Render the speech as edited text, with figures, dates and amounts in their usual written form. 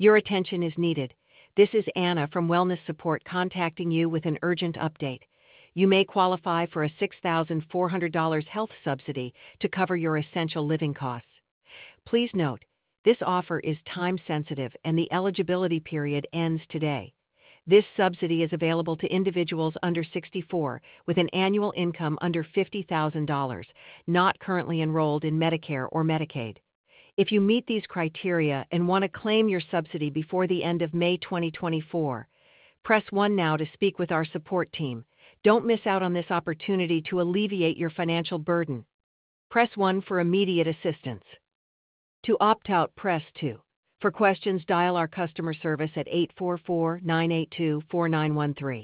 Your attention is needed. This is Anna from Wellness Support contacting you with an urgent update. You may qualify for a $6,400 health subsidy to cover your essential living costs. Please note, this offer is time sensitive and the eligibility period ends today. This subsidy is available to individuals under 64 with an annual income under $50,000, not currently enrolled in Medicare or Medicaid. If you meet these criteria and want to claim your subsidy before the end of May 2024, press 1 now to speak with our support team. Don't miss out on this opportunity to alleviate your financial burden. Press 1 for immediate assistance. To opt out, press 2. For questions, dial our customer service at 844-982-4913.